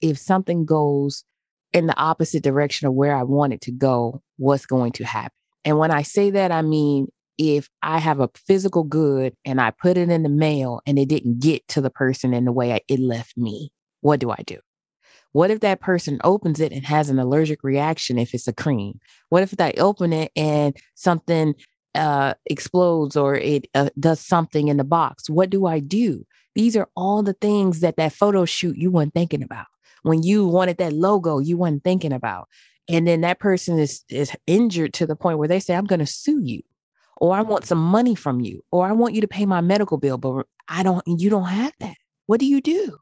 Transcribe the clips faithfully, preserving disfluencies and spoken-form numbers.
if something goes in the opposite direction of where I want it to go, what's going to happen? And when I say that, I mean, if I have a physical good and I put it in the mail and it didn't get to the person in the way I, it left me, what do I do? What if that person opens it and has an allergic reaction if it's a cream? What if they open it and something uh, explodes or it uh, does something in the box? What do I do? These are all the things that that photo shoot you weren't thinking about. When you wanted that logo, you weren't thinking about. And then that person is, is injured to the point where they say, I'm going to sue you, or I want some money from you, or I want you to pay my medical bill, but I don't, you don't have that. What do you do?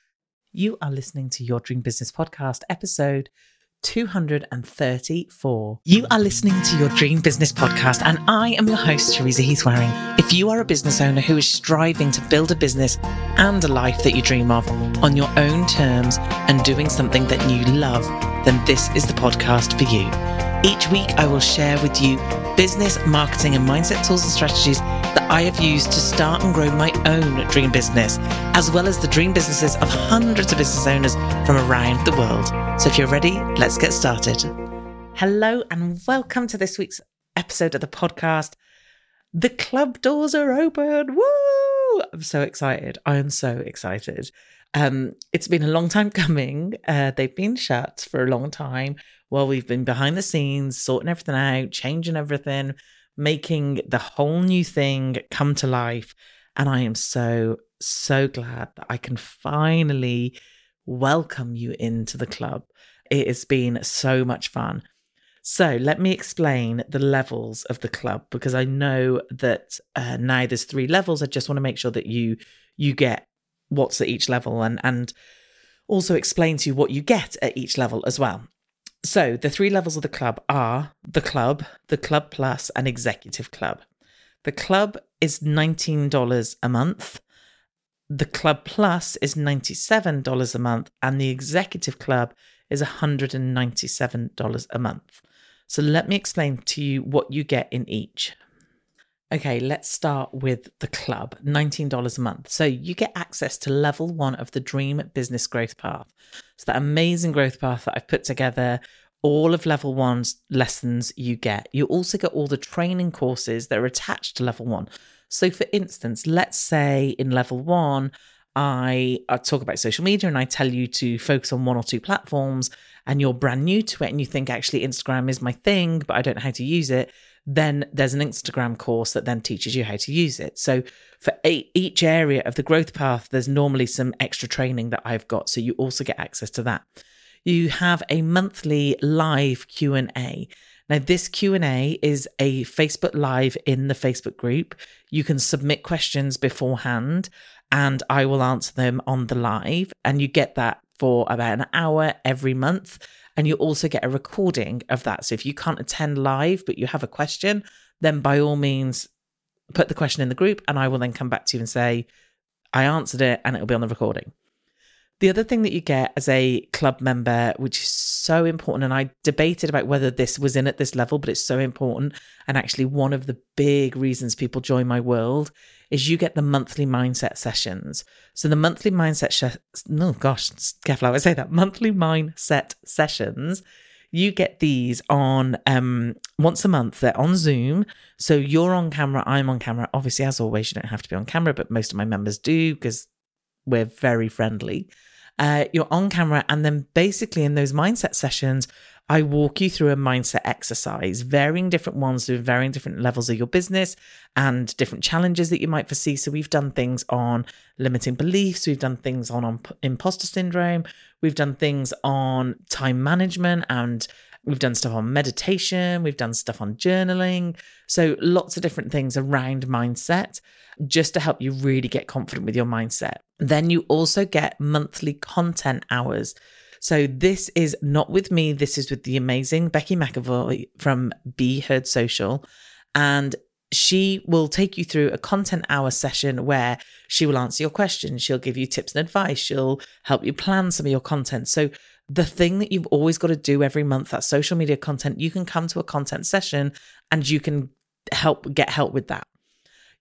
You are listening to Your Dream Business Podcast, episode two hundred thirty-four. You are listening to Your Dream Business Podcast, and I am your host, Teresa Heath-Wareing. If you are a business owner who is striving to build a business and a life that you dream of on your own terms and doing something that you love, then this is the podcast for you. Each week, I will share with you business, marketing, and mindset tools and strategies that I have used to start and grow my own dream business, as well as the dream businesses of hundreds of business owners from around the world. So if you're ready, let's get started. Hello, and welcome to this week's episode of the podcast. The club doors are open. Woo! I'm so excited. I am so excited. Um, it's been a long time coming. Uh, they've been shut for a long time while we've been behind the scenes, sorting everything out, changing everything, making the whole new thing come to life. And I am so, so glad that I can finally welcome you into the club. It has been so much fun. So let me explain the levels of the club, because I know that uh, now there's three levels. I just want to make sure that you you get what's at each level, and, and also explain to you what you get at each level as well. So the three levels of the club are the club, the club plus, and executive club. The club is nineteen dollars a month. The club plus is ninety-seven dollars a month, and the executive club is one hundred ninety-seven dollars a month. So let me explain to you what you get in each. Okay, let's start with the club, nineteen dollars a month. So you get access to level one of the Dream Business Growth Path. So that amazing growth path that I've put together, all of level one's lessons you get. You also get all the training courses that are attached to level one. So for instance, let's say in level one, I, I talk about social media and I tell you to focus on one or two platforms, and you're brand new to it and you think actually Instagram is my thing, but I don't know how to use it. Then there's an Instagram course that then teaches you how to use it. So for each area of the growth path, there's normally some extra training that I've got. So you also get access to that. You have a monthly live Q and A. Now, this Q and A is a Facebook Live in the Facebook group. You can submit questions beforehand and I will answer them on the live. And you get that for about an hour every month. And you also get a recording of that. So if you can't attend live, but you have a question, then by all means, put the question in the group and I will then come back to you and say, I answered it, and it'll be on the recording. The other thing that you get as a club member, which is so important, and I debated about whether this was in at this level, but it's so important. And actually one of the big reasons people join my world is you get the monthly mindset sessions. So the monthly mindset, sh- no gosh, careful how I say that, monthly mindset sessions, you get these on um, once a month. They're on Zoom. So you're on camera, I'm on camera. Obviously, as always, you don't have to be on camera, but most of my members do because we're very friendly. Uh, you're on camera, and then basically in those mindset sessions, I walk you through a mindset exercise, varying different ones through varying different levels of your business and different challenges that you might foresee. So we've done things on limiting beliefs. We've done things on, on imposter syndrome. We've done things on time management, and we've done stuff on meditation. We've done stuff on journaling. So lots of different things around mindset, just to help you really get confident with your mindset. Then you also get monthly content hours. So this is not with me. This is with the amazing Becky McAvoy from Be Heard Social. And she will take you through a content hour session where she will answer your questions. She'll give you tips and advice. She'll help you plan some of your content. So the thing that you've always got to do every month, that social media content, you can come to a content session and you can help get help with that.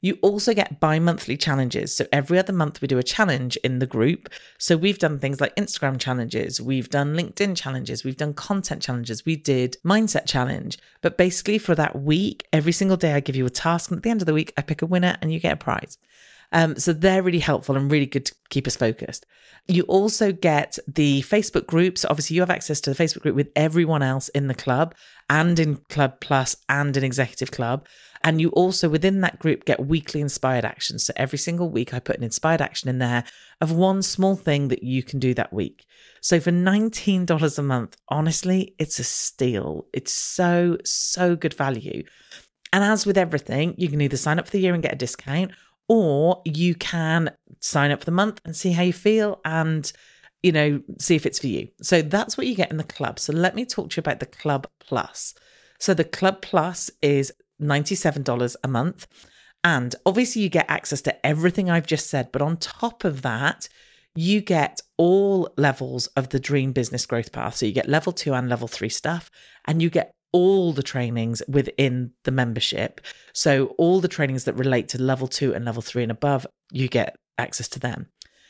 You also get bi-monthly challenges. So every other month we do a challenge in the group. So we've done things like Instagram challenges, we've done LinkedIn challenges, we've done content challenges, we did mindset challenge. But basically for that week, every single day I give you a task, and at the end of the week, I pick a winner and you get a prize. Um, so they're really helpful and really good to keep us focused. You also get the Facebook group. So obviously you have access to the Facebook group with everyone else in the club and in Club Plus and in Executive Club. And you also within that group get weekly inspired actions. So every single week I put an inspired action in there of one small thing that you can do that week. So for nineteen dollars a month, honestly, it's a steal. It's so, so good value. And as with everything, you can either sign up for the year and get a discount, or you can sign up for the month and see how you feel and, you know, see if it's for you. So that's what you get in the club. So let me talk to you about the Club Plus. So the Club Plus is ninety-seven dollars a month. And obviously you get access to everything I've just said. But on top of that, you get all levels of the Dream Business Growth Path. So you get level two and level three stuff, and you get all the trainings within the membership. So all the trainings that relate to level two and level three and above, you get access to them.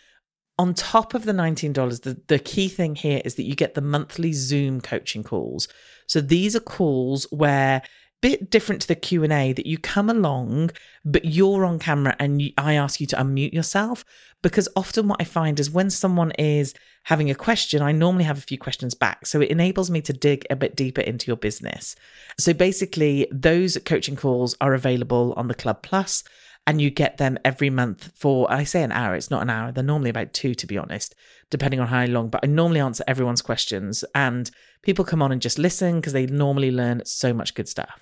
On top of the nineteen dollars, the, the key thing here is that you get the monthly Zoom coaching calls. So these are calls where, bit different to the Q and A, that you come along, but you're on camera and you, I ask you to unmute yourself, because often what I find is when someone is having a question, I normally have a few questions back. So it enables me to dig a bit deeper into your business. So basically those coaching calls are available on the Club Plus, and you get them every month for, I say an hour, it's not an hour. They're normally about two, to be honest, depending on how long, but I normally answer everyone's questions, and people come on and just listen because they normally learn so much good stuff.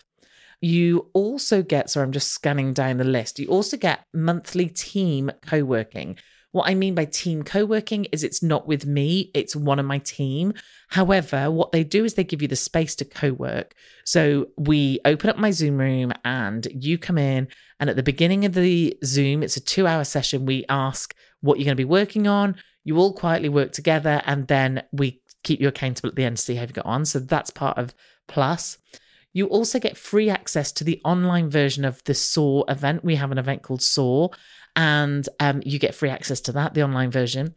You also get, so I'm just scanning down the list, you also get monthly team co-working. What I mean by team co-working is it's not with me, it's one of my team. However, what they do is they give you the space to co-work. So we open up my Zoom room and you come in, and at the beginning of the Zoom, it's a two hour session. We ask what you're going to be working on. You all quietly work together, and then we keep you accountable at the end to see how you got on. So that's part of Plus. You also get free access to the online version of the Soar event. We have an event called Soar, and um, you get free access to that, the online version.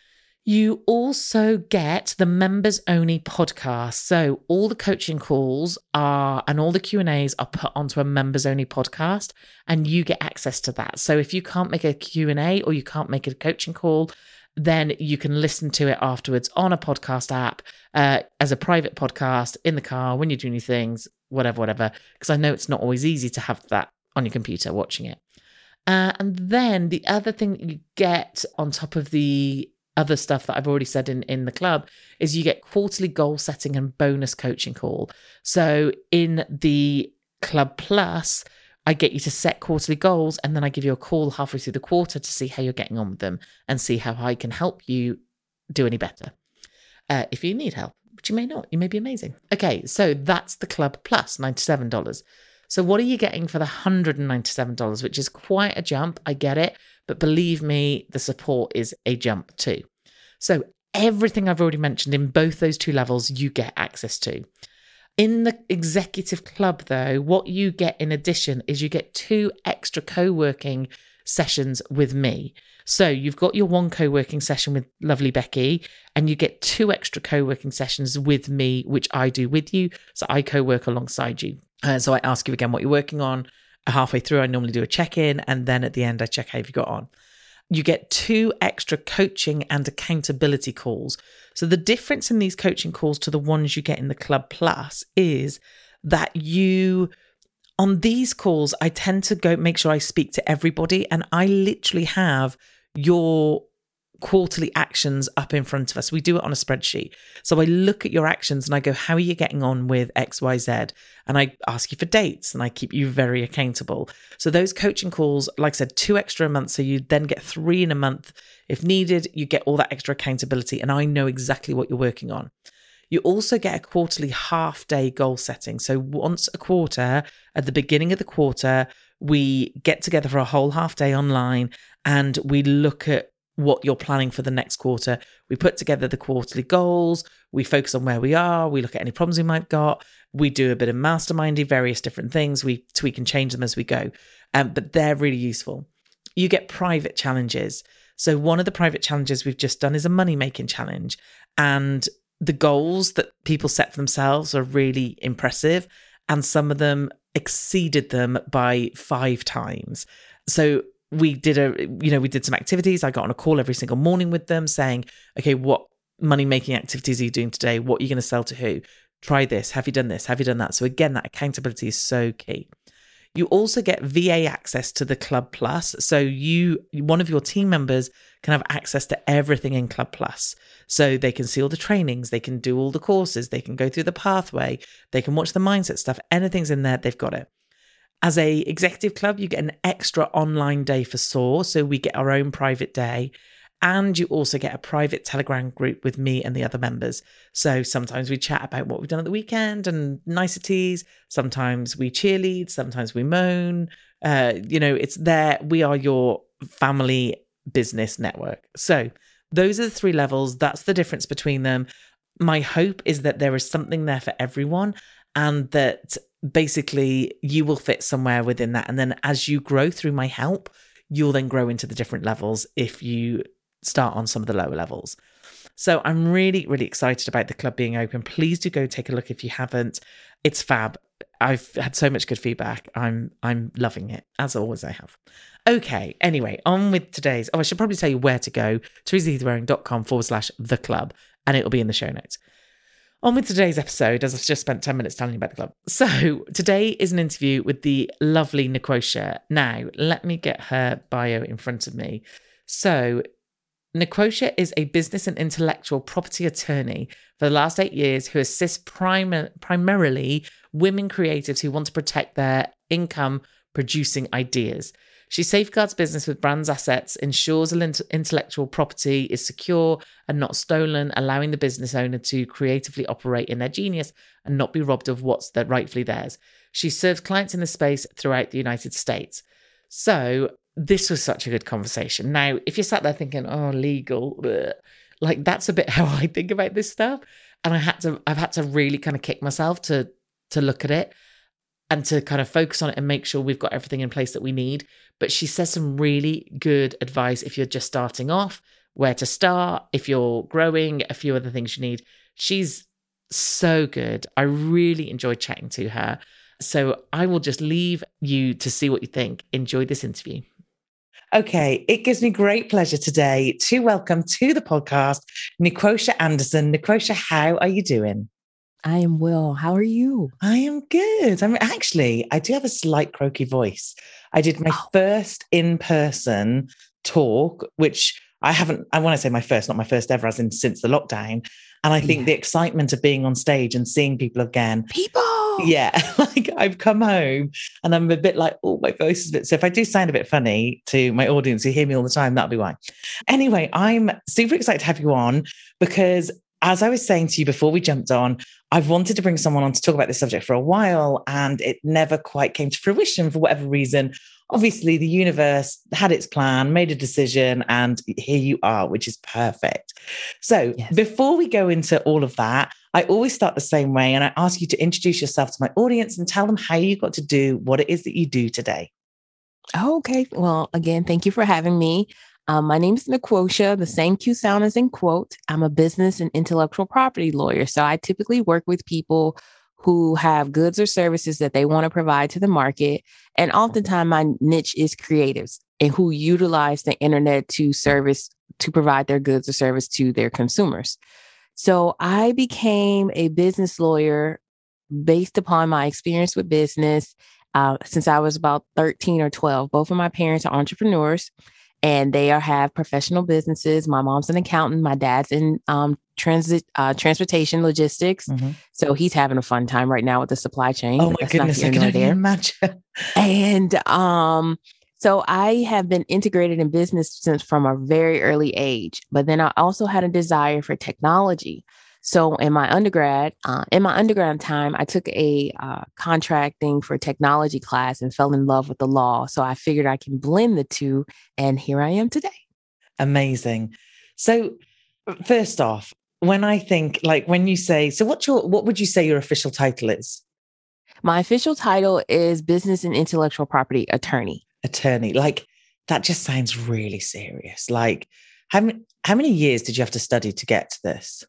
You also get the members only podcast. So all the coaching calls are, and all the Q and A's are put onto a members only podcast, and you get access to that. So if you can't make a Q and A or you can't make a coaching call, then you can listen to it afterwards on a podcast app, uh, as a private podcast in the car when you're doing your things, whatever, whatever. Because I know it's not always easy to have that on your computer watching it. Uh, and then the other thing that you get on top of the other stuff that I've already said in, in the club is you get quarterly goal setting and bonus coaching call. So in the Club Plus, I get you to set quarterly goals, and then I give you a call halfway through the quarter to see how you're getting on with them and see how I can help you do any better. Uh, if you need help, but you may not, you may be amazing. Okay, so that's the Club Plus, ninety-seven dollars. So what are you getting for the one hundred ninety-seven dollars, which is quite a jump, I get it, but believe me, the support is a jump too. So everything I've already mentioned in both those two levels, you get access to. In the Executive Club, though, what you get in addition is you get two extra co-working sessions with me. So you've got your one co-working session with lovely Becky, and you get two extra co-working sessions with me, which I do with you. So I co-work alongside you. Uh, so I ask you again what you're working on. Halfway through, I normally do a check-in, and then at the end, I check how you got on. You get two extra coaching and accountability calls. So the difference in these coaching calls to the ones you get in the Club Plus is that you, on these calls, I tend to go make sure I speak to everybody, and I literally have your quarterly actions up in front of us. We do it on a spreadsheet. So I look at your actions and I go, how are you getting on with X, Y, Z? And I ask you for dates, and I keep you very accountable. So those coaching calls, like I said, two extra a month. So you then get three in a month. If needed, you get all that extra accountability, and I know exactly what you're working on. You also get a quarterly half day goal setting. So once a quarter, at the beginning of the quarter, we get together for a whole half day online, and we look at what you're planning for the next quarter. We put together the quarterly goals. We focus on where we are. We look at any problems we might have got. We do a bit of masterminding, various different things. We tweak and change them as we go. Um, but they're really useful. You get private challenges. So one of the private challenges we've just done is a money-making challenge. And the goals that people set for themselves are really impressive. And some of them exceeded them by five times. So we did a, you know, we did some activities. I got on a call every single morning with them saying, okay, what money-making activities are you doing today? What are you going to sell to who? Try this. Have you done this? Have you done that? So again, that accountability is so key. You also get V A access to the Club Plus. So you, one of your team members can have access to everything in Club Plus. So they can see all the trainings, they can do all the courses, they can go through the pathway, they can watch the mindset stuff. Anything's in there, they've got it. As a executive club, you get an extra online day for S O A R. So we get our own private day. And you also get a private Telegram group with me and the other members. So sometimes we chat about what we've done at the weekend and niceties. Sometimes we cheerlead. Sometimes we moan. Uh, you know, it's there. We are your family business network. So those are the three levels. That's the difference between them. My hope is that there is something there for everyone and that basically you will fit somewhere within that. And then as you grow through my help, you'll then grow into the different levels if you start on some of the lower levels. So I'm really, really excited about the club being open. Please do go take a look if you haven't. It's fab. I've had so much good feedback. I'm I'm loving it, as always I have. Okay, anyway, on with today's, oh, I should probably tell you where to go, teresaheathwareing.com forward slash the club, and it'll be in the show notes. On with today's episode, as I've just spent ten minutes telling you about the club. So today is an interview with the lovely Niquosha. Now, let me get her bio in front of me. So Niquosha is a business and intellectual property attorney for the last eight years who assists prim- primarily women creatives who want to protect their income producing ideas. She safeguards business with brands' assets, ensures intellectual property is secure and not stolen, allowing the business owner to creatively operate in their genius and not be robbed of what's rightfully theirs. She serves clients in the space throughout the United States. So this was such a good conversation. Now, if you're sat there thinking, oh, legal, bleh, like that's a bit how I think about this stuff. And I had to, I've had to really kind of kick myself to, to look at it and to kind of focus on it and make sure we've got everything in place that we need. But she says some really good advice if you're just starting off, where to start, if you're growing, a few other things you need. She's so good. I really enjoyed chatting to her. So I will just leave you to see what you think. Enjoy this interview. Okay, it gives me great pleasure today to welcome to the podcast Niquosha Anderson. Niquosha, how are you doing? I am well. How are you? I am good. I'm actually, I do have a slight croaky voice. I did my oh. first in-person talk, which I haven't, I want to say my first, not my first ever, as in since the lockdown. And I think yeah. the excitement of being on stage and seeing people again. People! Yeah, like I've come home and I'm a bit like, oh, my voice is a bit, so if I do sound a bit funny to my audience who hear me all the time, that'll be why. Anyway, I'm super excited to have you on because as I was saying to you before we jumped on, I've wanted to bring someone on to talk about this subject for a while and it never quite came to fruition for whatever reason. Obviously, the universe had its plan, made a decision, and here you are, which is perfect. So yes. Before we go into all of that, I always start the same way, and I ask you to introduce yourself to my audience and tell them how you got to do what it is that you do today. Okay. Well, again, thank you for having me. Um, my name is Niquosha, the same Q sound as in quote. I'm a business and intellectual property lawyer. So I typically work with people who have goods or services that they want to provide to the market. And oftentimes my niche is creatives and who utilize the internet to service, to provide their goods or service to their consumers. So I became a business lawyer based upon my experience with business uh, since I was about thirteen or twelve. Both of my parents are entrepreneurs and they are have professional businesses. My mom's an accountant. My dad's in um, transit, uh, transportation logistics. Mm-hmm. So he's having a fun time right now with the supply chain. Oh my goodness, I can only imagine. And um, so I have been integrated in business since from a very early age, but then I also had a desire for technology. So in my undergrad, uh, in my undergrad time, I took a uh, contracting for technology class and fell in love with the law. So I figured I can blend the two. And here I am today. Amazing. So first off, when I think like when you say, so what's your, what would you say your official title is? My official title is Business and Intellectual Property Attorney. Attorney. Like that just sounds really serious. Like how many, how many years did you have to study to get to this?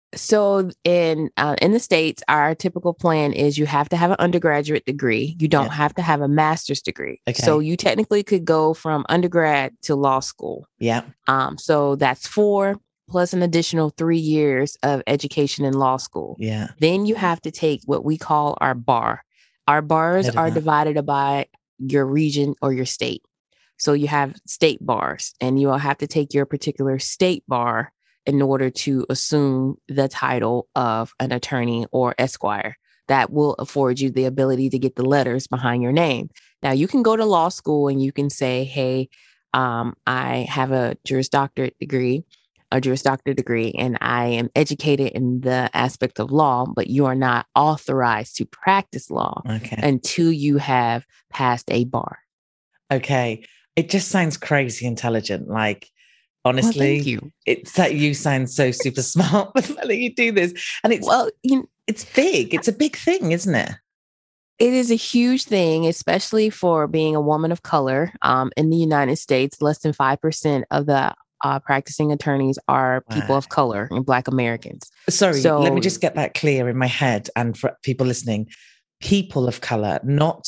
So in uh, in the States, our typical plan is you have to have an undergraduate degree. You don't Yeah. have to have a master's degree. Okay. So you technically could go from undergrad to law school. Yeah. Um, so that's four plus an additional three years of education in law school. Yeah. Then you have to take what we call our bar. Our bars Heard of are that. divided by your region or your state. So you have state bars, and you will have to take your particular state bar in order to assume the title of an attorney or esquire. That will afford you the ability to get the letters behind your name. Now, you can go to law school and you can say, hey, um, I have a Juris Doctorate degree, a Juris Doctorate degree, and I am educated in the aspect of law, but you are not authorized to practice law Okay. until you have passed a bar. Okay. It just sounds crazy intelligent. Like, honestly, Well, thank you. It's that you sound so super smart with the fact that you do this. And it's, Well, you it's big. It's a big thing, isn't it? It is a huge thing, especially for being a woman of color. Um, in the United States, less than five percent of the uh, practicing attorneys are people Wow. of color and Black Americans. Sorry, So- let me just get that clear in my head and for people listening. People of color, not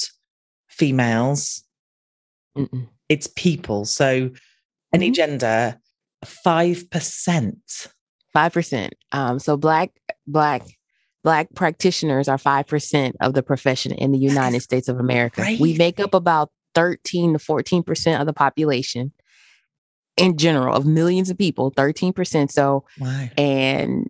females. Mm-mm. It's people. So any Mhm. gender, five percent. five percent. Um, so Black, Black, Black practitioners are five percent of the profession in the United is States of America. We make up about thirteen to fourteen percent of the population in general of millions of people, thirteen percent. So, Wow. and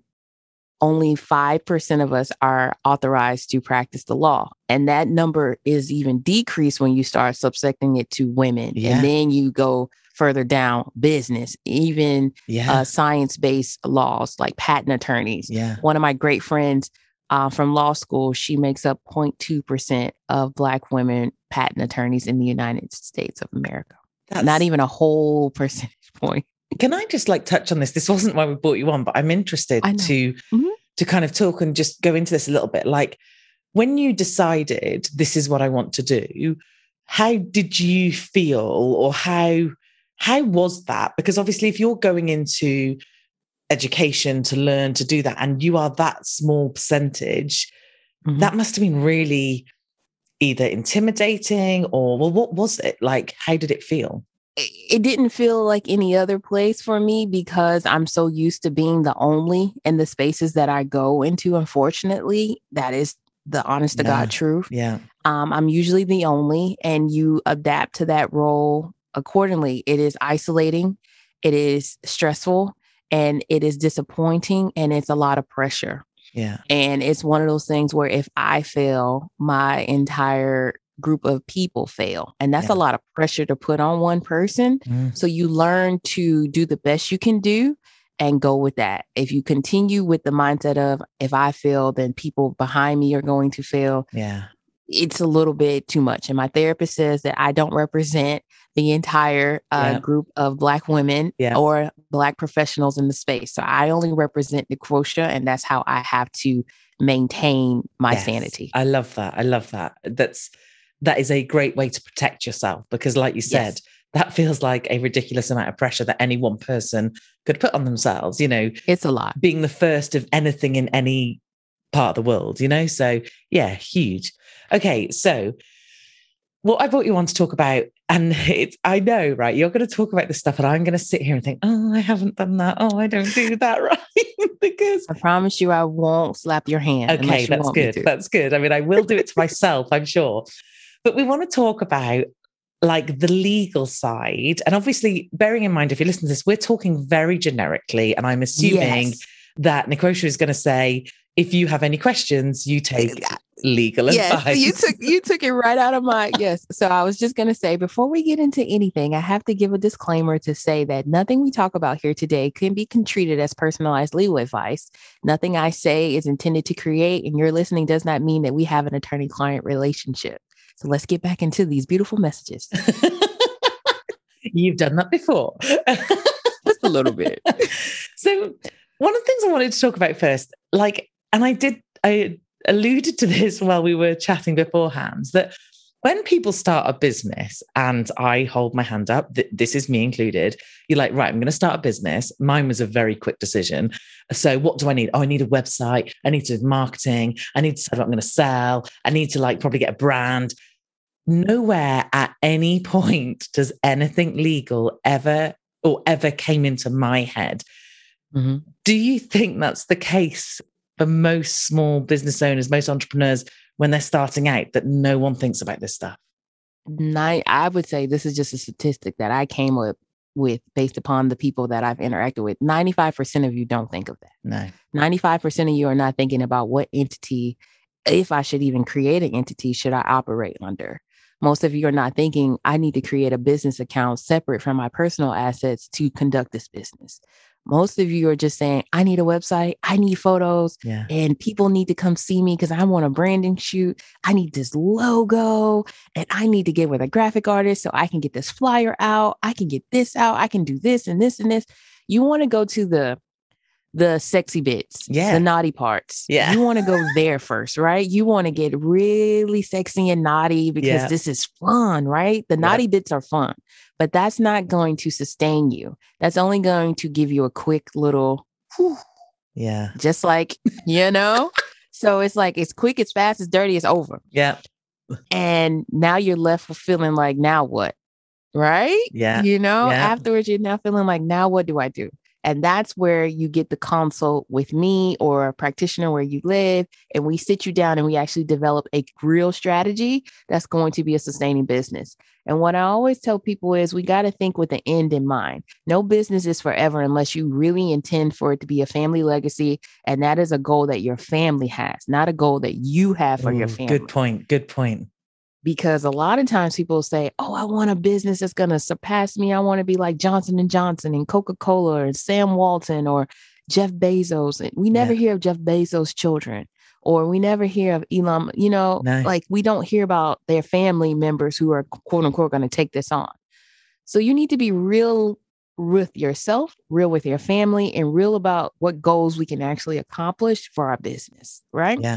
only five percent of us are authorized to practice the law. And that number is even decreased when you start subsecting it to women. Yeah. And then you go further down, business, even Yeah. uh, science-based laws like patent attorneys. yeah. One of my great friends uh, from law school, she makes up zero point two percent of Black women patent attorneys in the United States of America. That's, Not even a whole percentage point. Can I just like touch on this? This wasn't why we brought you on, but I'm interested I know. to Mhm. to kind of talk and just go into this a little bit. Like when you decided this is what I want to do, how did you feel, or how how was that? Because obviously, if you're going into education to learn to do that, and you are that small percentage, Mhm. that must have been really either intimidating or, well, what was it like? How did it feel? It didn't feel like any other place for me because I'm so used to being the only in the spaces that I go into. Unfortunately, that is the honest to Yeah. God truth. Yeah. Um, I'm usually the only, and you adapt to that role accordingly. It is isolating, it is stressful, and it is disappointing, and it's a lot of pressure. Yeah. And it's one of those things where if I fail, my entire group of people fail. And that's Yeah. a lot of pressure to put on one person. Mm. So you learn to do the best you can do and go with that. If you continue with the mindset of, if I fail, then people behind me are going to fail, Yeah. it's a little bit too much. And my therapist says that I don't represent the entire uh, Yeah. group of Black women Yeah. or Black professionals in the space. So I only represent Necrotia, and that's how I have to maintain my Yes. sanity. I love that. I love that. That's that is a great way to protect yourself, because like you said, Yes. that feels like a ridiculous amount of pressure that any one person could put on themselves, you know, It's a lot. being the first of anything in any part of the world, you know? So yeah, huge. Okay. So what I brought you on to talk about, and it's, I know, right? You're going to talk about this stuff and I'm going to sit here and think, oh, I haven't done that. Oh, I don't do that right. Because I promise you I won't slap your hand. okay, unless you that's want me good. to. That's good. I mean, I will do it to myself, I'm sure. But we want to talk about like the legal side. And obviously, bearing in mind, if you listen to this, we're talking very generically. And I'm assuming Yes. that Necrotia is going to say, if you have any questions, you take legal Yes, advice. you took you took it right out of my yes. So I was just gonna say, before we get into anything, I have to give a disclaimer to say that nothing we talk about here today can be treated as personalized legal advice. Nothing I say is intended to create, and your listening does not mean that we have an attorney-client relationship. So let's get back into these beautiful messages. You've done that before. little bit. So one of the things I wanted to talk about first, like, and I did, I alluded to this while we were chatting beforehand, that when people start a business, and I hold my hand up, th- this is me included, you're like, right, I'm going to start a business. Mine was a very quick decision. So what do I need? Oh, I need a website. I need to do marketing. I need to decide what I'm going to sell. I need to like probably get a brand. Nowhere at any point does anything legal ever or ever came into my head. Mm-hmm. Do you think that's the case for most small business owners, most entrepreneurs, when they're starting out, that no one thinks about this stuff? Nine, I would say this is just a statistic that I came up with based upon the people that I've interacted with. ninety-five percent of you don't think of that. No. ninety-five percent of you are not thinking about what entity, if I should even create an entity, should I operate under. Most of you are not thinking, I need to create a business account separate from my personal assets to conduct this business. Most of you are just saying, I need a website, I need photos, Yeah. and people need to come see me because I want a branding shoot. I need this logo, and I need to get with a graphic artist so I can get this flyer out. I can get this out. I can do this and this and this. You want to go to the the sexy bits, Yeah. the naughty parts. Yeah. You want to go there first, right? You want to get really sexy and naughty because Yeah. this is fun, right? The naughty Yeah. bits are fun, but that's not going to sustain you. That's only going to give you a quick little, whew, Yeah. just like, you know? So it's like, it's quick, it's fast, it's dirty, it's over. Yeah. And now you're left with feeling like, now what? Right? Yeah. You know, Yeah. afterwards, you're now feeling like, now what do I do? And that's where you get the consult with me or a practitioner where you live. And we sit you down and we actually develop a real strategy that's going to be a sustaining business. And what I always tell people is we got to think with the end in mind. No business is forever unless you really intend for it to be a family legacy. And that is a goal that your family has, not a goal that you have for Ooh, your family. Good point. Good point. Because a lot of times people say, oh, I want a business that's going to surpass me. I want to be like Johnson and Johnson and Coca-Cola and Sam Walton or Jeff Bezos. And we never Yeah. hear of Jeff Bezos' children, or we never hear of Elon, you know, No. like we don't hear about their family members who are quote unquote going to take this on. So you need to be real with yourself, real with your family, and real about what goals we can actually accomplish for our business. Right. Yeah.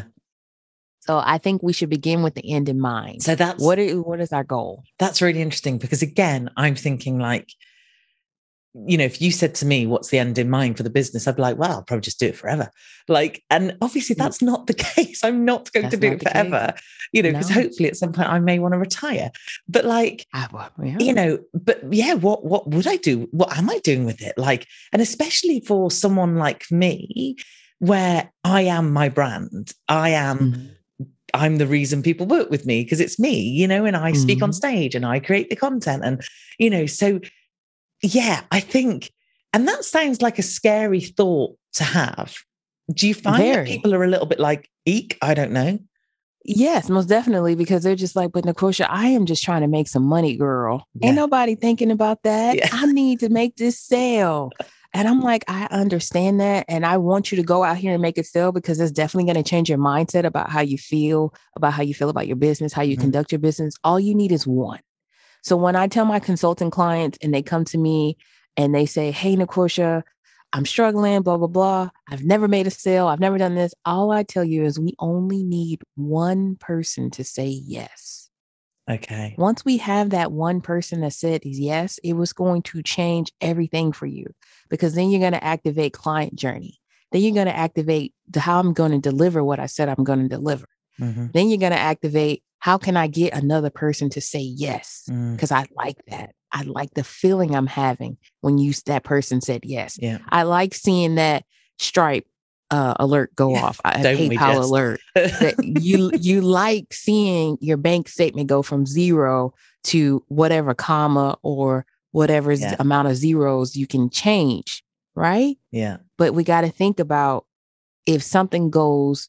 So I think we should begin with the end in mind. So that's What is, what is our goal? That's really interesting, because again, I'm thinking like, you know, if you said to me, what's the end in mind for the business? I'd be like, well, I'll probably just do it forever. Like, and obviously that's not the case. I'm not going That's to do not it the forever, case. you know, because No. hopefully at some point I may want to retire. But like, Ah, well, yeah. you know, but yeah, what what would I do? What am I doing with it? Like, and especially for someone like me, where I am my brand, I am, Mhm. I'm the reason people work with me because it's me, you know, and I speak on Mhm. stage and I create the content, and you know, so yeah, I think, and that sounds like a scary thought to have. Do you find that Very. people are a little bit like, eek? I don't know. Yes, most definitely, because they're just like, but Nicosia, I am just trying to make some money, girl. Yeah. Ain't nobody thinking about that. Yeah. I need to make this sale. And I'm like, I understand that. And I want you to go out here and make it sell, because it's definitely going to change your mindset about how you feel, about how you feel about your business, how you Mhm. conduct your business. All you need is one. So when I tell my consulting clients and they come to me and they say, hey, Nicosia, I'm struggling, blah, blah, blah. I've never made a sale. I've never done this. All I tell you is we only need one person to say yes. Okay. Once we have that one person that said yes, it was going to change everything for you, because then you're going to activate client journey. Then you're going to activate the, how I'm going to deliver what I said I'm going to deliver. Mhm. Then you're going to activate, how can I get another person to say yes? Mm. Because I like that. I like the feeling I'm having when you that person said yes. Yeah. I like seeing that Stripe uh, alert go Yeah. off. I Don't we PayPal just? alert. That you you like seeing your bank statement go from zero to whatever comma or whatever Yeah. amount of zeros you can change, right? Yeah. But we got to think about, if something goes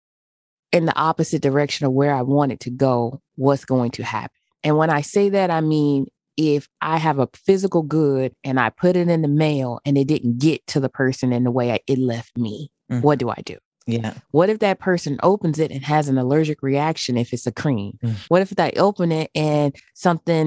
in the opposite direction of where I want it to go, what's going to happen? And when I say that, I mean, if I have a physical good and I put it in the mail and it didn't get to the person in the way I, it left me, Mm. what do I do? Yeah. What if that person opens it and has an allergic reaction if it's a cream? Mm. What if they open it and something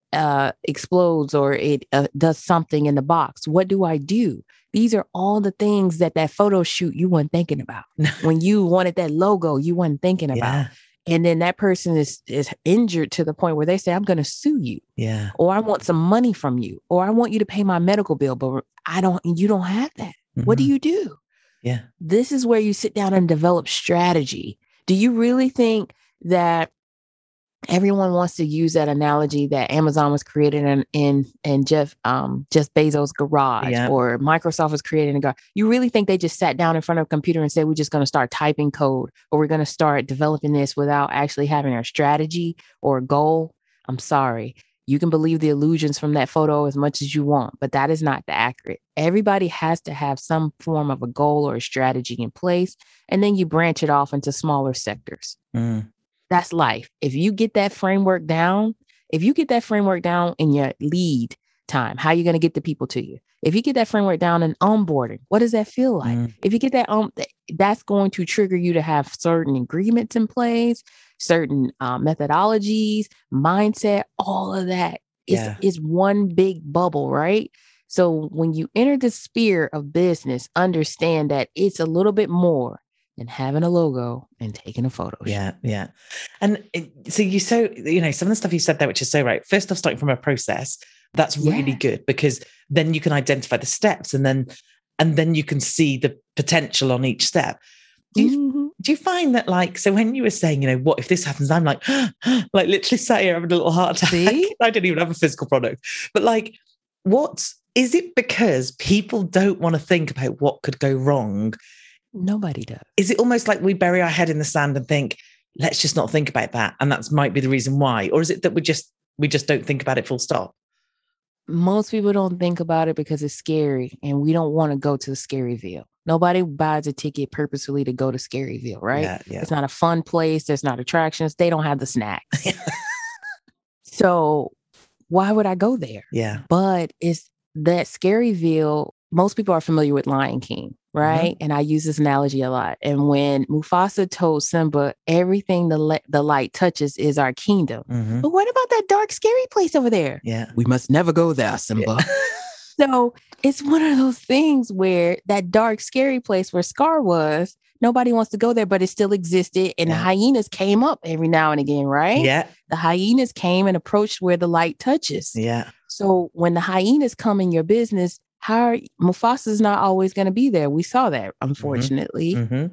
uh, explodes or it uh, does something in the box. What do I do? These are all the things that that photo shoot you weren't thinking about. When you wanted that logo, you weren't thinking about. Yeah. And then that person is is injured to the point where they say, I'm going to sue you. Yeah. Or I want some money from you. Or I want you to pay my medical bill, but I don't, you don't have that. Mm-hmm. What do you do? Yeah. This is where you sit down and develop strategy. Do you really think that everyone wants to use that analogy that Amazon was created in in, in Jeff um, Jeff Bezos' garage, yeah. or Microsoft was created in a garage? You really think they just sat down in front of a computer and said, we're just going to start typing code, or we're going to start developing this without actually having a strategy or a goal? I'm sorry. You can believe the illusions from that photo as much as you want, but that is not the accurate. Everybody has to have some form of a goal or a strategy in place, and then you branch it off into smaller sectors. Mm. That's life. If you get that framework down, if you get that framework down in your lead time, how are you going to get the people to you? If you get that framework down in onboarding, what does that feel like? Mm. If you get that, um, that's going to trigger you to have certain agreements in place, certain uh, methodologies, mindset, all of that is, yeah. is one big bubble, right? So when you enter the sphere of business, understand that it's a little bit more than having a logo and taking a photo. Yeah, yeah. And it, so you so, you know, some of the stuff you said there, which is so right. First off, starting from a process, that's really yeah. good, because then you can identify the steps, and then and then you can see the potential on each step. Do you, mm-hmm. do you find that, like, so when you were saying, you know, what if this happens? I'm like, like literally sat here having a little heart attack. See? I don't even have a physical product. But like, what, is it because people don't want to think about what could go wrong? Nobody does. Is it almost like we bury our head in the sand and think, let's just not think about that, and that might be the reason why? Or is it that we just we just don't think about it full stop? Most people don't think about it because it's scary, and we don't want to go to Scaryville. Nobody buys a ticket purposefully to go to Scaryville, right? Yeah, yeah. It's not a fun place. There's not attractions. They don't have the snacks. So why would I go there? Yeah. But it's that Scaryville. Most people are familiar with Lion King, right? Mm-hmm. And I use this analogy a lot. And when Mufasa told Simba, everything the, le- the light touches is our kingdom. Mm-hmm. But what about that dark, scary place over there? Yeah. We must never go there, Simba. Yeah. So it's one of those things where that dark, scary place where Scar was, nobody wants to go there, but it still existed. And yeah. the hyenas came up every now and again, right? Yeah. The hyenas came and approached where the light touches. Yeah. So when the hyenas come in your business, how are, Mufasa's not always going to be there. We saw that, unfortunately. Mm-hmm. Mm-hmm.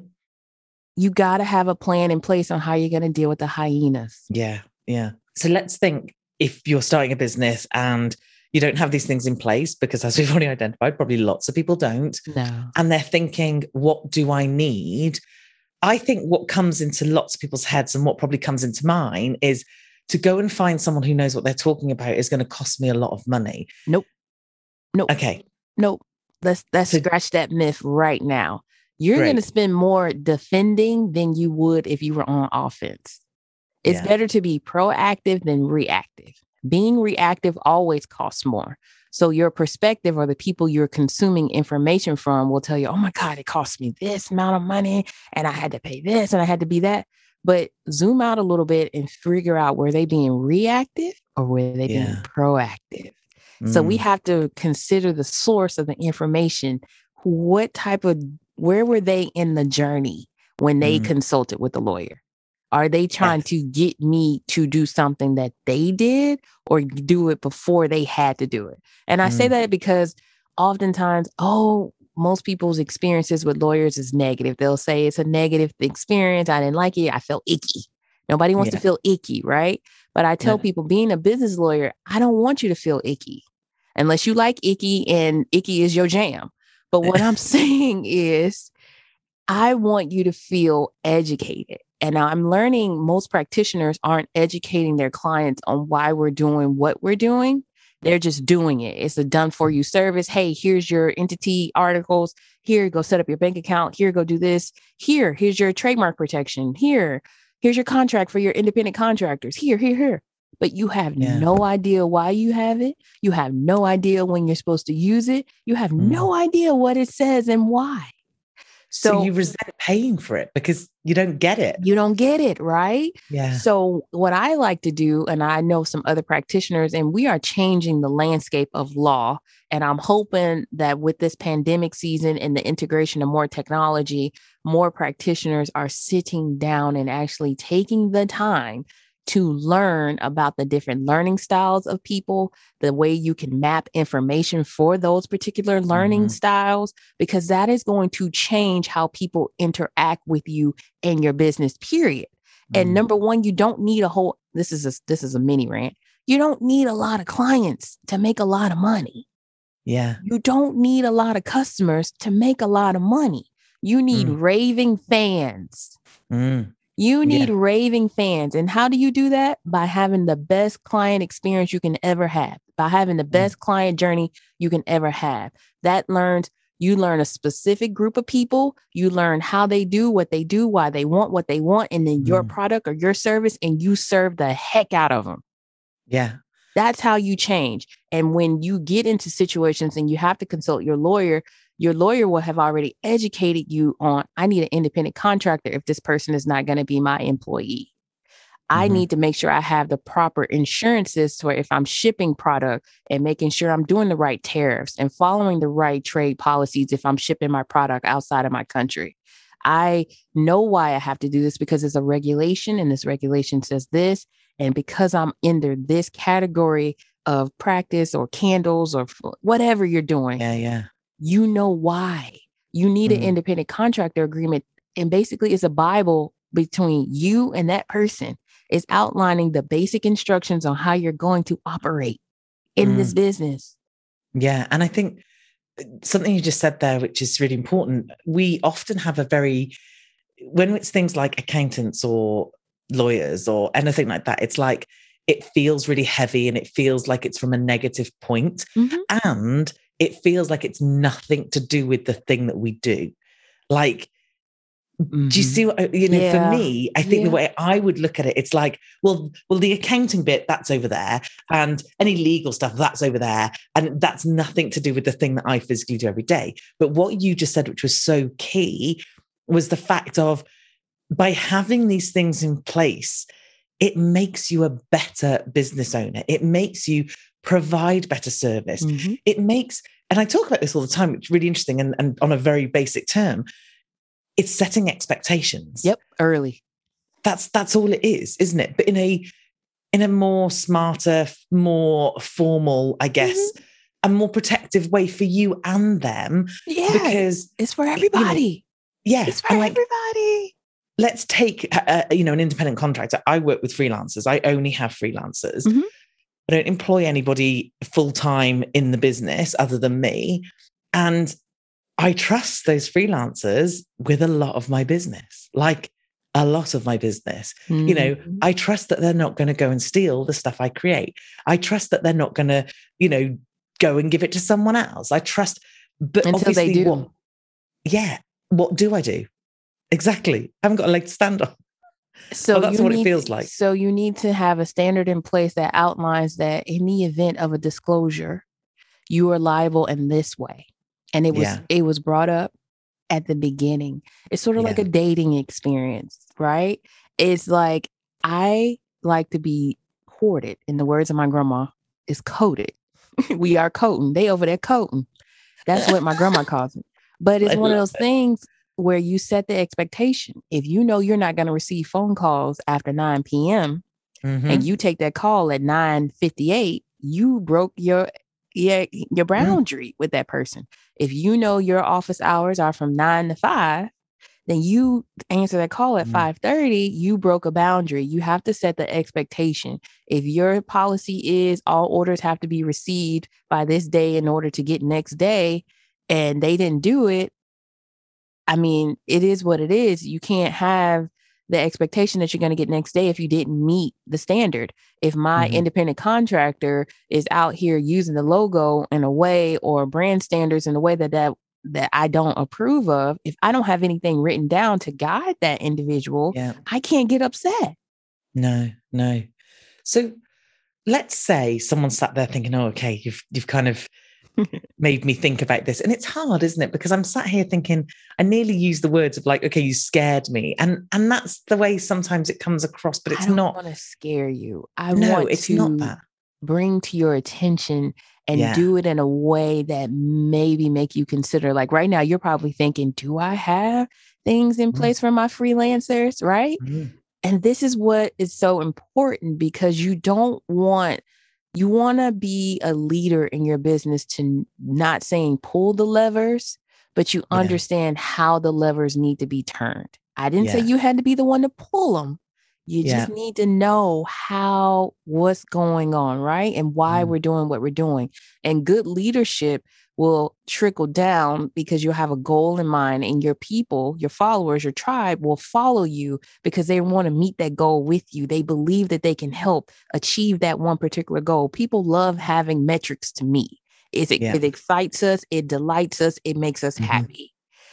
You got to have a plan in place on how you're going to deal with the hyenas. Yeah, yeah. So let's think, if you're starting a business and you don't have these things in place, because as we've already identified, probably lots of people don't. No. And they're thinking, what do I need? I think what comes into lots of people's heads, and what probably comes into mine, is to go and find someone who knows what they're talking about is going to cost me a lot of money. Nope. Nope. Okay. Nope. Let's let's so, scratch that myth right now. You're going to spend more defending than you would if you were on offense. It's yeah. better to be proactive than reactive. Being reactive always costs more. So your perspective, or the people you're consuming information from, will tell you, oh my God, it cost me this amount of money and I had to pay this and I had to be that. But zoom out a little bit and figure out, were they being reactive or were they yeah. being proactive? So we have to consider the source of the information. What type of, where were they in the journey when they mm. consulted with the lawyer? Are they trying yes. to get me to do something that they did, or do it before they had to do it? And I mm. say that because oftentimes, oh, most people's experiences with lawyers is negative. They'll say it's a negative experience. I didn't like it. I felt icky. Nobody wants yeah. to feel icky, right? But I tell yeah. people, being a business lawyer, I don't want you to feel icky unless you like icky and icky is your jam. But what I'm saying is, I want you to feel educated. And I'm learning most practitioners aren't educating their clients on why we're doing what we're doing. They're just doing it. It's a done for you service. Hey, here's your entity articles. Here, go set up your bank account. Here, go do this. Here, here's your trademark protection. Here, here's your contract for your independent contractors. Here, here, here. But you have yeah. no idea why you have it. You have no idea when you're supposed to use it. You have mm. no idea what it says and why. So So you resent paying for it because you don't get it. you don't get it, right? Yeah. So what I like to do, and I know some other practitioners, and we are changing the landscape of law. And I'm hoping that with this pandemic season and the integration of more technology, more practitioners are sitting down and actually taking the time to learn about the different learning styles of people, the way you can map information for those particular learning Mm-hmm. styles, because that is going to change how people interact with you and your business, period. Mm. And number one, you don't need a whole, this is a, this is a mini rant. You don't need a lot of clients to make a lot of money. Yeah. You don't need a lot of customers to make a lot of money. You need Mm. raving fans. Mm. You need Yeah. raving fans. And how do you do that? By having the best client experience you can ever have, by having the best mm. client journey you can ever have. That learns, you learn a specific group of people. You learn how they do what they do, why they want what they want, and then mm. your product or your service, and you serve the heck out of them. Yeah. That's how you change. And when you get into situations and you have to consult your lawyer, your lawyer will have already educated you on, I need an independent contractor if this person is not going to be my employee. Mm-hmm. I need to make sure I have the proper insurances to where if I'm shipping product and making sure I'm doing the right tariffs and following the right trade policies if I'm shipping my product outside of my country. I know why I have to do this because it's a regulation and this regulation says this. And because I'm under this category of practice or candles or whatever you're doing. Yeah, yeah. You know why. You need mm. an independent contractor agreement. And basically it's a Bible between you and that person. It's outlining the basic instructions on how you're going to operate in mm. this business. Yeah. And I think something you just said there, which is really important, we often have a very, when it's things like accountants or lawyers or anything like that, it's like, it feels really heavy and it feels like it's from a negative point. Mm-hmm. And it feels like it's nothing to do with the thing that we do. Like, mm-hmm. do you see what, you know, yeah. for me, I think yeah. the way I would look at it, it's like, well, well, the accounting bit, that's over there. And any legal stuff, that's over there. And that's nothing to do with the thing that I physically do every day. But what you just said, which was so key, was the fact of, by having these things in place, it makes you a better business owner. It makes you provide better service. Mm-hmm. It makes, and I talk about this all the time, which is really interesting, and, and on a very basic term, it's setting expectations. Yep, early. That's that's all it is, isn't it? But in a in a more smarter, more formal, I guess, mm-hmm. a more protective way for you and them. Yeah, because it's for everybody. You know, yeah, it's for like, everybody. Let's take, uh, you know, an independent contractor. I work with freelancers. I only have freelancers. Mm-hmm. I don't employ anybody full-time in the business other than me. And I trust those freelancers with a lot of my business, like a lot of my business. Mm-hmm. You know, I trust that they're not going to go and steal the stuff I create. I trust that they're not going to, you know, go and give it to someone else. I trust, but until obviously, they do. What, yeah. What do I do? Exactly. I haven't got a leg to stand on. So well, that's what need, it feels like. So you need to have a standard in place that outlines that in the event of a disclosure, you are liable in this way. And it was yeah. it was brought up at the beginning. It's sort of yeah. like a dating experience, right? It's like, I like to be courted. In the words of my grandma, is coated. We are coating. They over there coating. That's what my grandma calls it. But it's I one of those it. things where you set the expectation. If you know you're not going to receive phone calls after nine p.m. mm-hmm. and you take that call at nine fifty-eight, you broke your yeah, your boundary mm. with that person. If you know your office hours are from nine to five, then you answer that call at mm. five thirty, you broke a boundary. You have to set the expectation. If your policy is all orders have to be received by this day in order to get next day, and they didn't do it, I mean, it is what it is. You can't have the expectation that you're going to get next day if you didn't meet the standard. If my mm-hmm. independent contractor is out here using the logo in a way or brand standards in a way that, that that I don't approve of, if I don't have anything written down to guide that individual, yeah. I can't get upset. No, no. So let's say someone sat there thinking, oh, okay, you've you've kind of made me think about this. And it's hard, isn't it? Because I'm sat here thinking, I nearly use the words of like, okay, you scared me. And and that's the way sometimes it comes across, but it's I don't not. want to scare you. I No, want it's not to that. bring to your attention and Yeah. do it in a way that maybe make you consider, like right now, you're probably thinking, do I have things in Mm. place for my freelancers? Right. Mm. And this is what is so important, because you don't want, you want to be a leader in your business to not saying pull the levers, but you Yeah. understand how the levers need to be turned. I didn't say Yeah. you had to be the one to pull them. You Yeah. just need to know how, what's going on, right? And why Mm. we're doing what we're doing. And good leadership will trickle down because you have a goal in mind, and your people, your followers, your tribe will follow you because they want to meet that goal with you. They believe that they can help achieve that one particular goal. People love having metrics to meet. It, Yeah. it excites us. It delights us. It makes us Mhm. happy.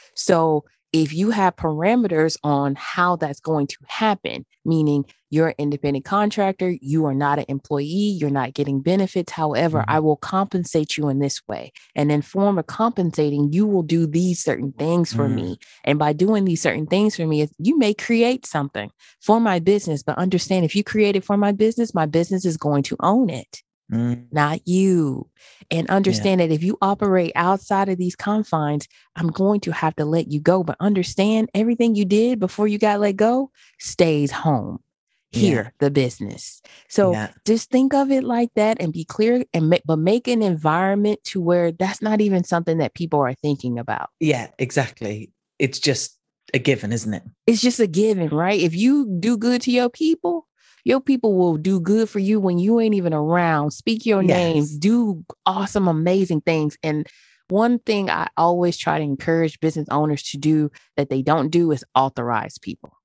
So if you have parameters on how that's going to happen, meaning you're an independent contractor, you are not an employee, you're not getting benefits. However, Mhm. I will compensate you in this way. And in form of compensating, you will do these certain things for Mm. me. And by doing these certain things for me, you may create something for my business. But understand, if you create it for my business, my business is going to own it. Mm. Not you. And understand Yeah. that if you operate outside of these confines, I'm going to have to let you go. But understand, everything you did before you got let go stays home. Here, Yeah. the business. So Yeah. just think of it like that and be clear, and make, but make an environment to where that's not even something that people are thinking about. Yeah, exactly. It's just a given, isn't it? It's just a given, right? If you do good to your people, your people will do good for you when you ain't even around. Speak your name, Yes. do awesome, amazing things. And one thing I always try to encourage business owners to do that they don't do is authorize people.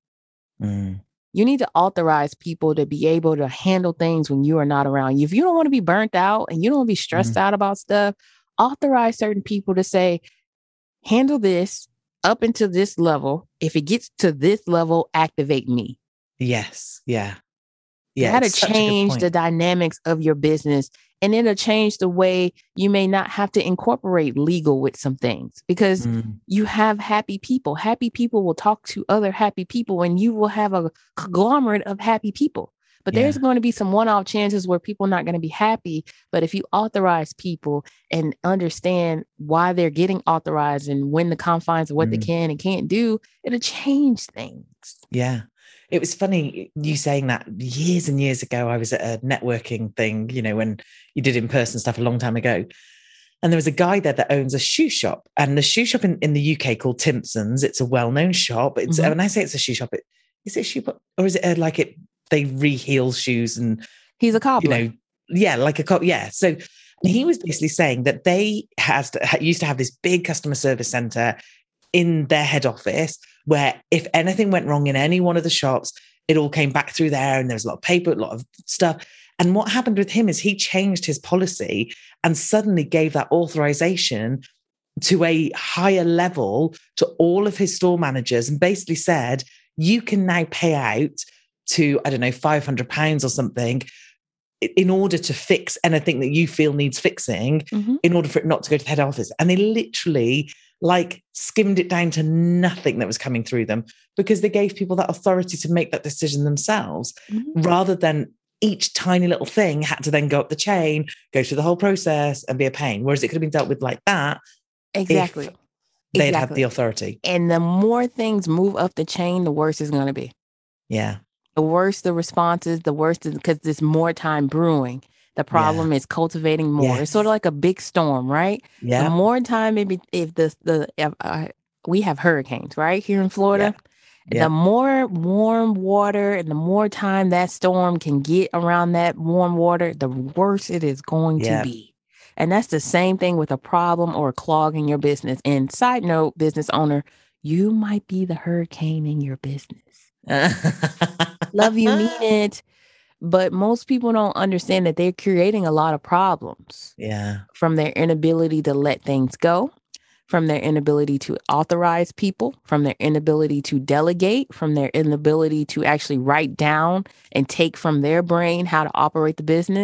Mm. You need to authorize people to be able to handle things when you are not around. If you don't want to be burnt out and you don't want to be stressed Mm. out about stuff, authorize certain people to say, handle this up until this level. If it gets to this level, activate me. Yes. Yeah. Yeah. That'll It's such a good change point. the dynamics of your business. And it'll change the way you may not have to incorporate legal with some things, because Mm. you have happy people. Happy people will talk to other happy people, and you will have a conglomerate of happy people. But Yeah. there's going to be some one-off chances where people are not going to be happy. But if you authorize people and understand why they're getting authorized and when the confines of what they Mm. can and can't do, it'll change things. Yeah. It was funny you saying that. Years and years ago, I was at a networking thing, you know, when you did in-person stuff a long time ago. And there was a guy there that owns a shoe shop, and the shoe shop in, in the U K called Timpson's. It's a well-known shop. It's Mhm. when I say it's a shoe shop, it, is it a shoe shop, or is it a, like it? They re-heel shoes and, He's a you cobbler. know, yeah, like a co- yeah. So he was basically saying that they has to, used to have this big customer service center in their head office, where if anything went wrong in any one of the shops, it all came back through there, and there was a lot of paper, a lot of stuff. And what happened with him is he changed his policy and suddenly gave that authorization to a higher level to all of his store managers, and basically said, you can now pay out to, I don't know, five hundred pounds or something in order to fix anything that you feel needs fixing, Mhm. in order for it not to go to the head office. And they literally like skimmed it down to nothing that was coming through them, because they gave people that authority to make that decision themselves, Mhm. rather than each tiny little thing had to then go up the chain, go through the whole process and be a pain. Whereas it could have been dealt with like that Exactly. if they had had Exactly. the authority. And the more things move up the chain, the worse it's going to be. Yeah. The worse the responses, the worse, because there's more time brewing. The problem is cultivating more. It's sort of Yes. like a big storm, right? The Yeah. more time, maybe if the the if, uh, we have hurricanes, right, here in Florida. Yeah. The more warm water and the more time that storm can get around that warm water, the worse it is going Yeah. to be. And that's the same thing with a problem or a clog in your business. And side note, business owner, you might be the hurricane in your business. Love you, mean it. But most people don't understand that they're creating a lot of problems. Yeah. From their inability to let things go, from their inability to authorize people, from their inability to delegate, from their inability to actually write down and take from their brain how to operate the business.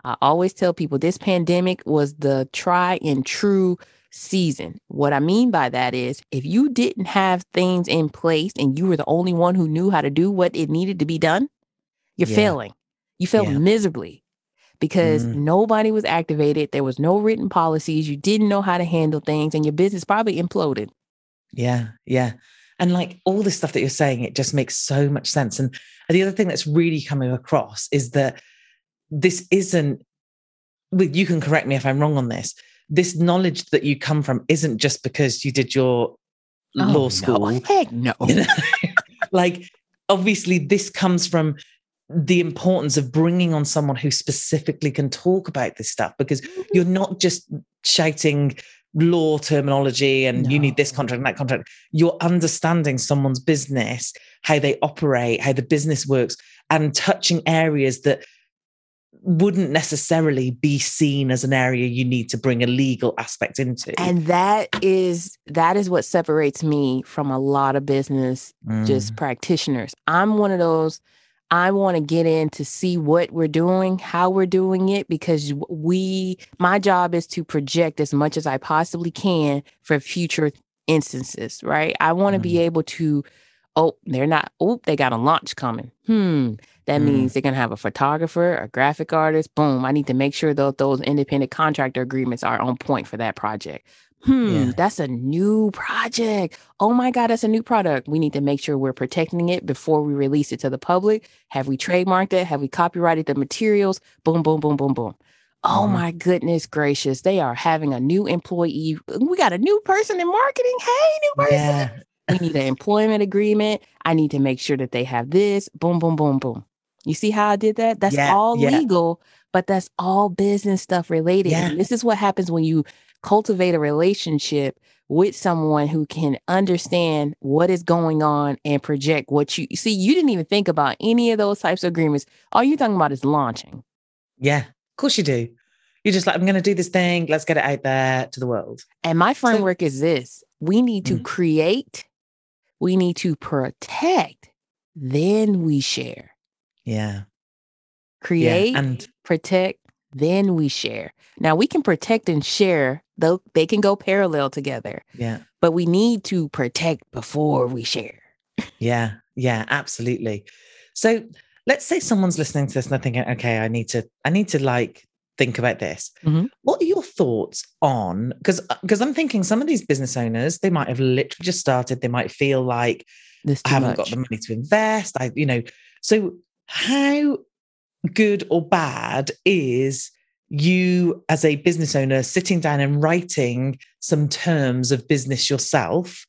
I always tell people this pandemic was the try and true season. What I mean by that is if you didn't have things in place and you were the only one who knew how to do what it needed to be done, you're Yeah. failing. You failed Yeah. miserably because Mm. nobody was activated. There was no written policies. You didn't know how to handle things and your business probably imploded. Yeah. Yeah. And like all this stuff that you're saying, it just makes so much sense. And the other thing that's really coming across is that this isn't, well, you can correct me if I'm wrong on this. This knowledge that you come from isn't just because you did your Oh, law no. school. Heck no. You know? Like, obviously, this comes from the importance of bringing on someone who specifically can talk about this stuff, because Mhm. you're not just shouting law terminology and you need this No. contract and that contract. You're understanding someone's business, how they operate, how the business works, and touching areas that wouldn't necessarily be seen as an area you need to bring a legal aspect into. And that is that is what separates me from a lot of business just Mm. practitioners. I'm one of those, I want to get in to see what we're doing, how we're doing it, because we, my job is to project as much as I possibly can for future instances, right? I want to be Mm. able to, oh, they're not, oh, they got a launch coming. Hmm. That Mm. means they're going to have a photographer, a graphic artist. Boom. I need to make sure that those independent contractor agreements are on point for that project. Hmm, Yeah. that's a new project. Oh my God, that's a new product. We need to make sure we're protecting it before we release it to the public. Have we trademarked it? Have we copyrighted the materials? Boom, boom, boom, boom, boom. Oh Mhm. my goodness gracious. They are having a new employee. We got a new person in marketing. Hey, new person. Yeah. We need an employment agreement. I need to make sure that they have this. Boom, boom, boom, boom. You see how I did that? That's Yeah. all Yeah. legal, but that's all business stuff related. Yeah. And this is what happens when you cultivate a relationship with someone who can understand what is going on and project what you see. You didn't even think about any of those types of agreements. All you're talking about is launching. Yeah. Of course you do. You're just like, I'm going to do this thing. Let's get it out there to the world. And my So, framework is this: we need to Mm. create, we need to protect, then we share. yeah. Create, Yeah. And protect, then we share. Now we can protect and share, though they can go parallel together, yeah. but we need to protect before we share. Yeah. Yeah. Absolutely. So let's say someone's listening to this and they're thinking, okay, I need to, I need to like think about this. Mhm. What are your thoughts on, because because I'm thinking some of these business owners, they might have literally just started, they might feel like This I too haven't much. got the money to invest. I, you know, so how good or bad is you as a business owner sitting down and writing some terms of business yourself?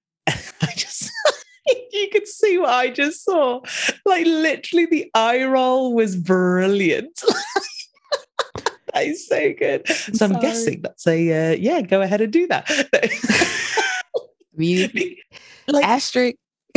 I just, you could see what I just saw. Like literally the eye roll was brilliant. That is so good. I'm so I'm sorry. guessing that's a, uh, yeah, go ahead and do that. Really? Like, Asterisk.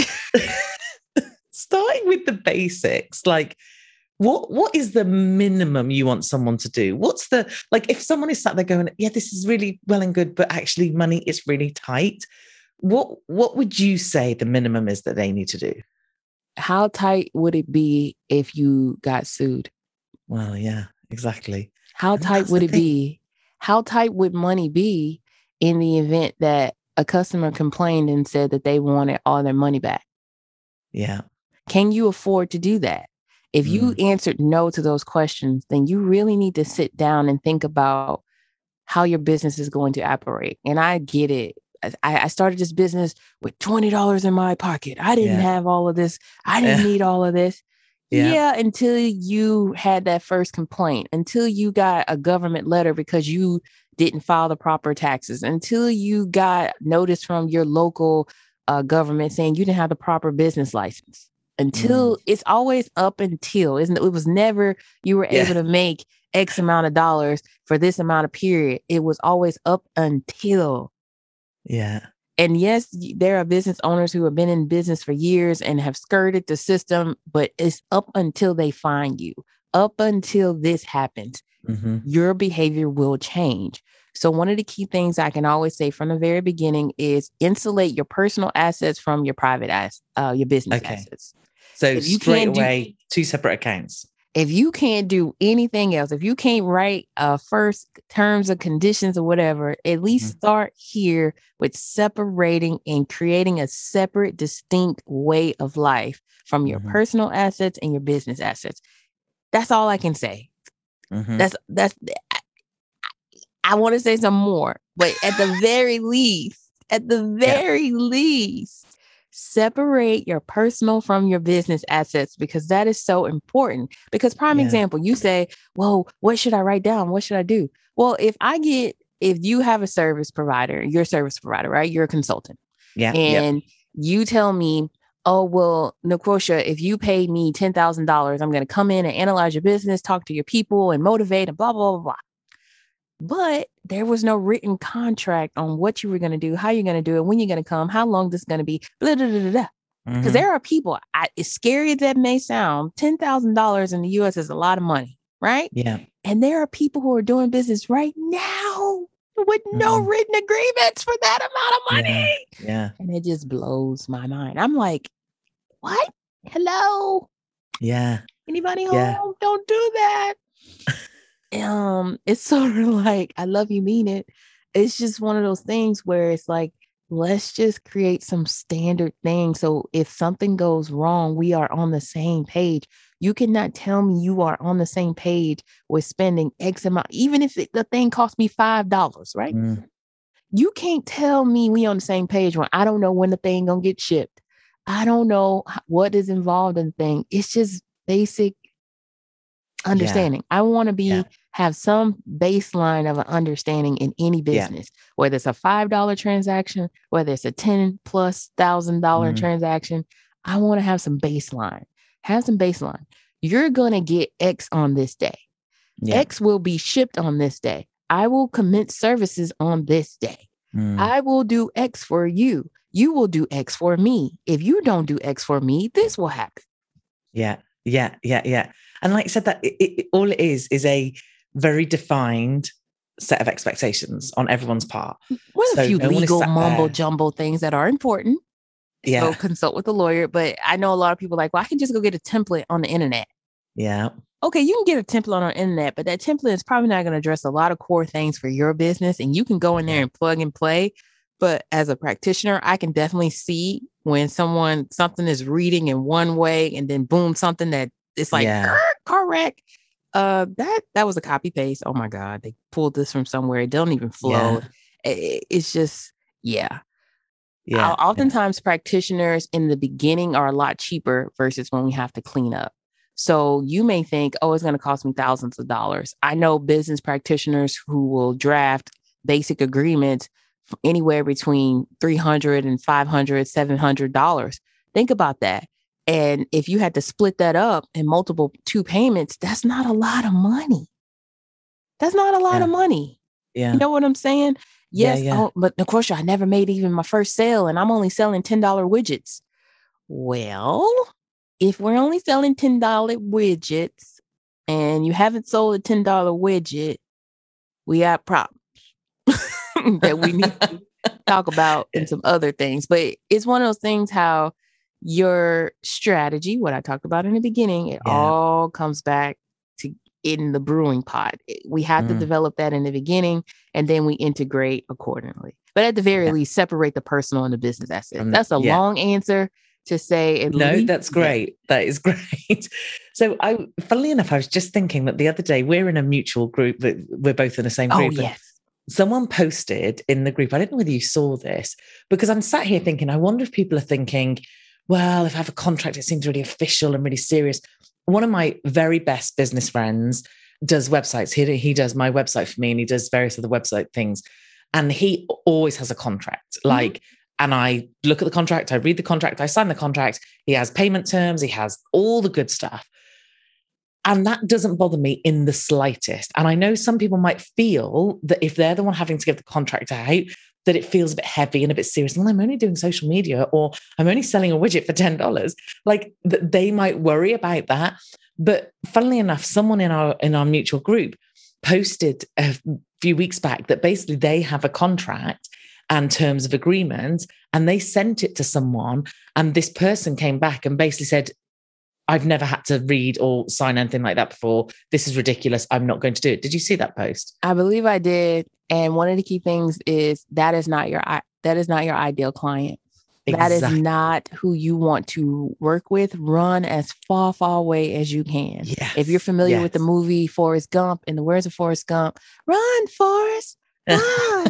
starting with the basics, like what what is the minimum you want someone to do? What's the, like, if someone is sat there going, yeah, this is really well and good, but actually money is really tight, what what would you say the minimum is that they need to do? How tight would it be if you got sued? Well, yeah, exactly. How And tight that's would the it thing. be? How tight would money be in the event that a customer complained and said that they wanted all their money back? Yeah. Can you afford to do that? If you Mm. answered no to those questions, then you really need to sit down and think about how your business is going to operate. And I get it. I, I started this business with twenty dollars in my pocket. I didn't Yeah. have all of this. I didn't Yeah. need all of this. Yeah. Yeah, until you had that first complaint, until you got a government letter because you didn't file the proper taxes, until you got notice from your local uh, government saying you didn't have the proper business license. Until Mm. it's always up until, isn't it? It was never you were Yeah. able to make X amount of dollars for this amount of period. It was always up until. Yeah. And yes, there are business owners who have been in business for years and have skirted the system, but it's up until they find you. Up until this happens, Mm-hmm. your behavior will change. So one of the key things I can always say from the very beginning is insulate your personal assets from your private assets, uh, your business Okay. assets. So If you straight can't do, away, two separate accounts. If you can't do anything else, if you can't write uh, first terms of conditions or whatever, at least Mm-hmm. start here with separating and creating a separate, distinct way of life from your Mm-hmm. personal assets and your business assets. That's all I can say. Mm-hmm. That's, that's, I, I want to say some more, but at the very least, at the very yeah. least, separate your personal from your business assets, because that is so important. Because prime yeah. example, you say, well, what should I write down? What should I do? Well, if I get, if you have a service provider, you're a service provider, right? You're a consultant. Yeah. And yep. you tell me, oh, well, Nicosia, if you pay me ten thousand dollars, I'm going to come in and analyze your business, talk to your people and motivate and blah, blah, blah, blah. But there was no written contract on what you were going to do, how you're going to do it, when you're going to come, how long this is going to be, blah, blah, blah, blah, blah. Because mm-hmm. there are people, I, as scary as that may sound, ten thousand dollars in the U S is a lot of money, right? Yeah. And there are people who are doing business right now with mm-hmm. no written agreements for that amount of money. Yeah. yeah. And it just blows my mind. I'm like, what? Hello? Yeah. Anybody home? Yeah. Don't do that. Um, it's sort of like, I love you, mean it. It's just one of those things where it's like, let's just create some standard things. So if something goes wrong, we are on the same page. You cannot tell me you are on the same page with spending X amount, even if it, the thing cost me five dollars, right? Mm. You can't tell me we on the same page when I don't know when the thing gonna get shipped. I don't know what is involved in the thing. It's just basic understanding. Yeah. I want to be yeah. have some baseline of an understanding in any business, yeah. whether it's a five dollar transaction, whether it's a ten plus thousand dollar mm. transaction. I want to have some baseline. Have some baseline. You're gonna get X on this day. Yeah. X will be shipped on this day. I will commence services on this day. Mm. I will do X for you. You will do X for me. If you don't do X for me, this will happen. Yeah, yeah, yeah, yeah. And like I said, that it, it, all it is is a very defined set of expectations on everyone's part. With so a few no legal mumbo jumbo things that are important. Yeah. So consult with a lawyer. But I know a lot of people are like, well, I can just go get a template on the internet. Yeah. Okay, you can get a template on the internet, but that template is probably not going to address a lot of core things for your business. And you can go in there yeah. and plug and play. But as a practitioner, I can definitely see when someone, something is reading in one way and then boom, something that it's like, yeah. correct. Uh, that, that was a copy paste. Oh my God. They pulled this from somewhere. It don't even flow. Yeah. It, it's just, yeah. Yeah. Oftentimes yeah. practitioners in the beginning are a lot cheaper versus when we have to clean up. So you may think, oh, it's going to cost me thousands of dollars. I know business practitioners who will draft basic agreements anywhere between three hundred dollars and five hundred dollars, seven hundred dollars. Think about that. And if you had to split that up in multiple two payments, that's not a lot of money. That's not a lot yeah. of money. Yeah. You know what I'm saying? Yes. Yeah, yeah. Oh, but of course, I never made even my first sale and I'm only selling ten dollar widgets. Well, if we're only selling ten dollar widgets and you haven't sold a ten dollar widget, we got problems that we need to talk about and some other things. But it's one of those things how your strategy, what I talked about in the beginning, it yeah. all comes back to in the brewing pot. We have mm. to develop that in the beginning and then we integrate accordingly. But at the very yeah. least, separate the personal and the business assets. Um, that's a yeah. long answer to say. At no, least, that's great. Yeah. That is great. So I, funnily enough, I was just thinking that the other day we're in a mutual group that we're both in the same group. Oh, yes. Someone posted in the group, I don't know whether you saw this, because I'm sat here thinking, I wonder if people are thinking, well, if I have a contract, it seems really official and really serious. One of my very best business friends does websites. He, he does my website for me and he does various other website things. And he always has a contract. Mm-hmm. Like, and I look at the contract, I read the contract, I sign the contract. He has payment terms, he has all the good stuff. And that doesn't bother me in the slightest. And I know some people might feel that if they're the one having to give the contract out, that it feels a bit heavy and a bit serious. Well, I'm only doing social media or I'm only selling a widget for ten dollars. Like that they might worry about that. But funnily enough, someone in our in our mutual group posted a few weeks back that basically they have a contract and terms of agreement and they sent it to someone and this person came back and basically said, I've never had to read or sign anything like that before. This is ridiculous. I'm not going to do it. Did you see that post? I believe I did. And one of the key things is that is not your that is not your ideal client. That is Exactly. not who you want to work with. Run as far, far away as you can. Yes. If you're familiar yes. with the movie Forrest Gump and the words of Forrest Gump, run, Forrest, run,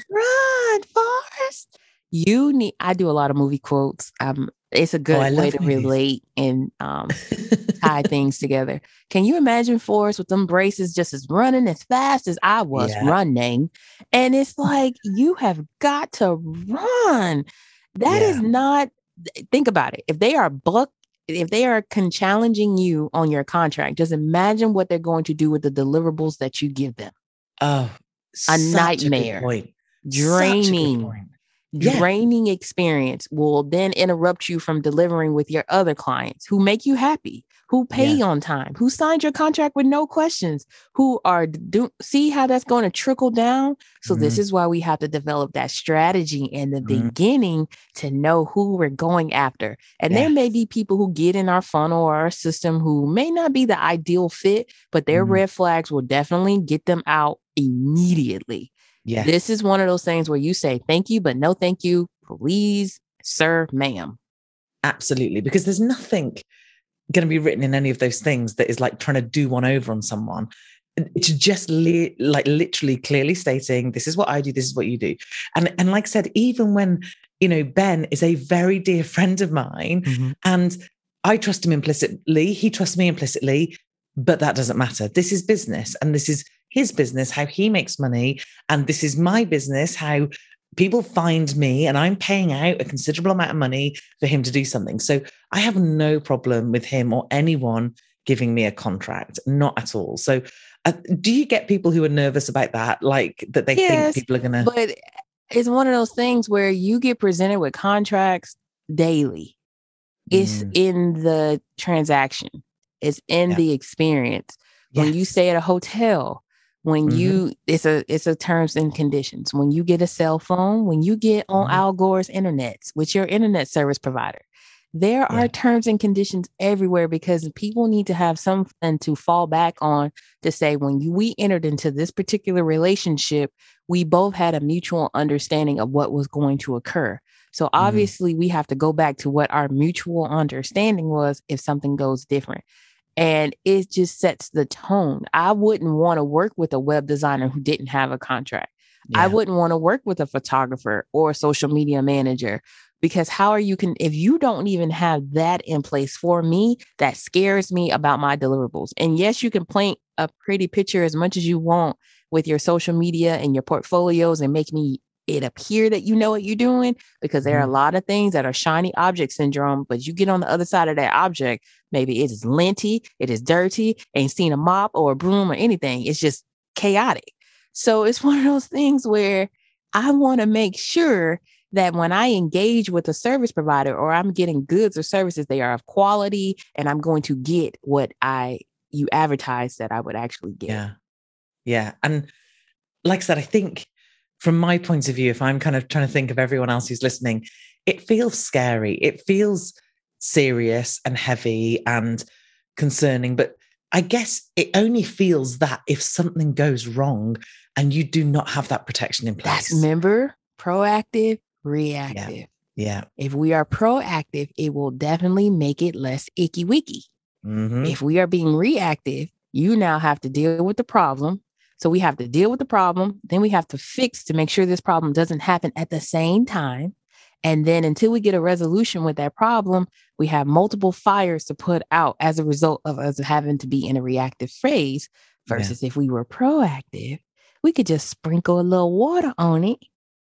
run, Forrest. You need, I do a lot of movie quotes. Um, it's a good oh, way to movies. relate and um, tie things together. Can you imagine Forrest with them braces just as running as fast as I was yeah. running? And it's like, you have got to run. That yeah. is not, think about it. If they are buck, if they are con- challenging you on your contract, just imagine what they're going to do with the deliverables that you give them. Oh, a nightmare. A point. Draining. Point. Yeah. Draining experience will then interrupt you from delivering with your other clients who make you happy, who pay yeah. on time, who signed your contract with no questions, who are do see how that's going to trickle down. So mm. this is why we have to develop that strategy in the mm. beginning to know who we're going after. And yes. there may be people who get in our funnel or our system who may not be the ideal fit, but their mm. red flags will definitely get them out immediately. Yeah. This is one of those things where you say, thank you, but no, thank you, please, sir, ma'am. Absolutely. Because there's nothing going to be written in any of those things that is like trying to do one over on someone. It's just li- like literally clearly stating, this is what I do, this is what you do. And, and like I said, even when, you know, Ben is a very dear friend of mine mm-hmm. and I trust him implicitly, he trusts me implicitly, but that doesn't matter. This is business and this is his business, how he makes money. And this is my business, how people find me, and I'm paying out a considerable amount of money for him to do something. So I have no problem with him or anyone giving me a contract, not at all. So uh, do you get people who are nervous about that? Like that they yes, think people are going to... But it's one of those things where you get presented with contracts daily. It's mm. in the transaction. It's in yeah. the experience. When yes. you stay at a hotel, when mm-hmm. you, it's a, it's a terms and conditions. When you get a cell phone, when you get on mm-hmm. Al Gore's internet with your internet service provider, there yeah. are terms and conditions everywhere because people need to have something to fall back on to say, when you, we entered into this particular relationship, we both had a mutual understanding of what was going to occur. So obviously mm-hmm. we have to go back to what our mutual understanding was if something goes different. And it just sets the tone. I wouldn't want to work with a web designer who didn't have a contract. Yeah. I wouldn't want to work with a photographer or a social media manager, because how are you can, if you don't even have that in place for me, that scares me about my deliverables. And yes, you can paint a pretty picture as much as you want with your social media and your portfolios and make me it appear that you know what you're doing, because there mm-hmm. are a lot of things that are shiny object syndrome, but you get on the other side of that object, maybe it is linty, it is dirty, ain't seen a mop or a broom or anything. It's just chaotic. So it's one of those things where I want to make sure that when I engage with a service provider or I'm getting goods or services, they are of quality and I'm going to get what I you advertise that I would actually get. Yeah. Yeah. And like I said, I think from my point of view, if I'm kind of trying to think of everyone else who's listening, it feels scary. It feels serious and heavy and concerning. But I guess it only feels that if something goes wrong and you do not have that protection in place. That's, remember, proactive, reactive. Yeah. yeah. If we are proactive, it will definitely make it less icky wicky. Mm-hmm. If we are being reactive, you now have to deal with the problem. So we have to deal with the problem. Then we have to fix to make sure this problem doesn't happen at the same time. And then until we get a resolution with that problem, we have multiple fires to put out as a result of us having to be in a reactive phase versus yeah. if we were proactive, we could just sprinkle a little water on it.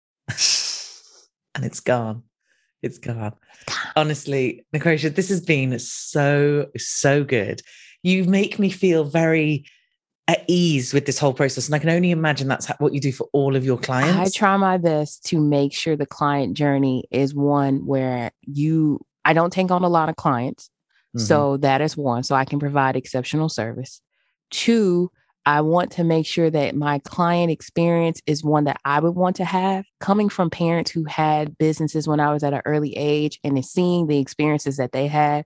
And it's gone. It's gone. Honestly, Nicosia, this has been so, so good. You make me feel very at ease with this whole process. And I can only imagine that's what you do for all of your clients. I try my best to make sure the client journey is one where you, I don't take on a lot of clients. Mm-hmm. So that is one. So I can provide exceptional service. Two, I want to make sure that my client experience is one that I would want to have. Coming from parents who had businesses when I was at an early age and seeing the experiences that they had,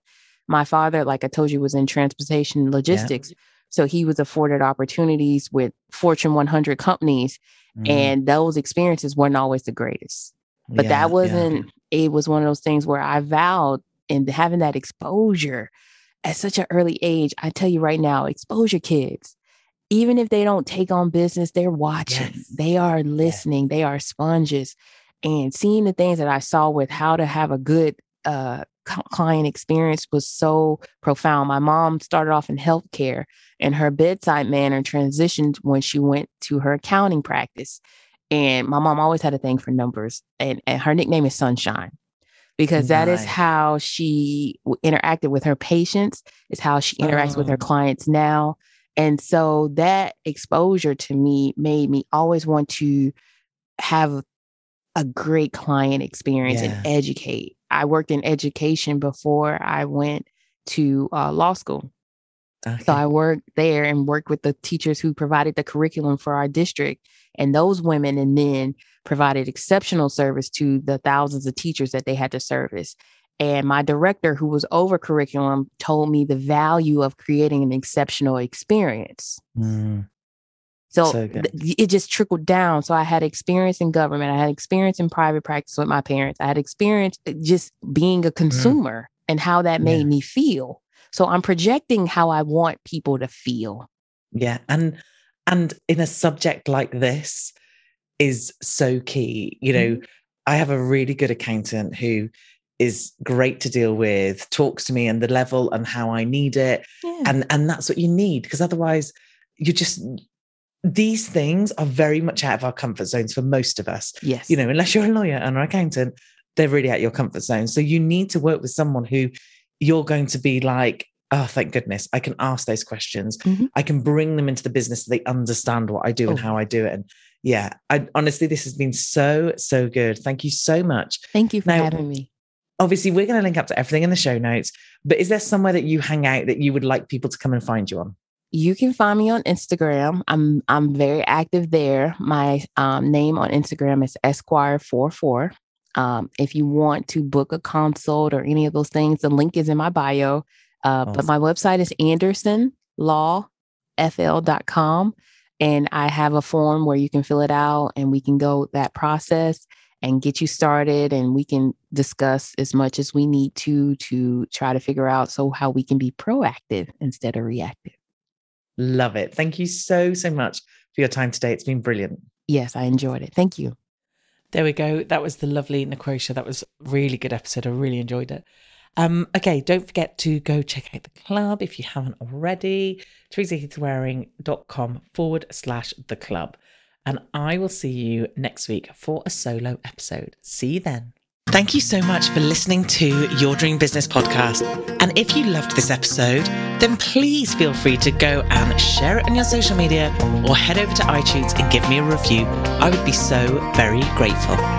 My father, like I told you, was in transportation and logistics. Yeah. So he was afforded opportunities with Fortune one hundred companies. Mm. And those experiences weren't always the greatest. But yeah, that wasn't, yeah. it was one of those things where I vowed, and having that exposure at such an early age, I tell you right now, exposure kids. Even if they don't take on business, they're watching. Yes. They are listening. Yes. They are sponges. And seeing the things that I saw with how to have a good uh, client experience was so profound. My mom started off in healthcare, and her bedside manner transitioned when she went to her accounting practice. And my mom always had a thing for numbers. And, and her nickname is Sunshine, because that nice. Is how she interacted with her patients, is how she interacts oh. with her clients now. And so that exposure to me made me always want to have a great client experience yeah. and educate. I worked in education before I went to uh, law school. Okay. So I worked there and worked with the teachers who provided the curriculum for our district. And those women and men provided exceptional service to the thousands of teachers that they had to service. And my director, who was over curriculum, told me the value of creating an exceptional experience. Mm. So, so th- it just trickled down. So I had experience in government. I had experience in private practice with my parents. I had experience just being a consumer mm. and how that made yeah. me feel. So I'm projecting how I want people to feel. Yeah. And, and in a subject like this is so key. You know, mm. I have a really good accountant who is great to deal with, talks to me and the level and how I need it. Yeah. And, and that's what you need, because otherwise you just, these things are very much out of our comfort zones for most of us. Yes. You know, unless you're a lawyer and an accountant, they're really out your comfort zone. So you need to work with someone who you're going to be like, oh, thank goodness, I can ask those questions. Mm-hmm. I can bring them into the business so they understand what I do oh. and how I do it. And yeah, I honestly, this has been so, so good. Thank you so much. Thank you for now, having me. Obviously, we're going to link up to everything in the show notes, but is there somewhere that you hang out that you would like people to come and find you on? You can find me on Instagram. I'm I'm very active there. My um, name on Instagram is Esquire forty-four. Um, if you want to book a consult or any of those things, the link is in my bio. Uh, awesome. But my website is anderson law f l dot com. And I have a form where you can fill it out and we can go that process and get you started, and we can discuss as much as we need to to try to figure out so how we can be proactive instead of reactive. Love it. Thank you so, so much for your time today. It's been brilliant. Yes, I enjoyed it. Thank you. There we go. That was the lovely Necrotia. That was a really good episode. I really enjoyed it. Um, okay, don't forget to go check out the club if you haven't already. teresaheathwaring.com forward slash the club. And I will see you next week for a solo episode. See you then. Thank you so much for listening to Your Dream Business Podcast. And if you loved this episode, then please feel free to go and share it on your social media or head over to iTunes and give me a review. I would be so very grateful.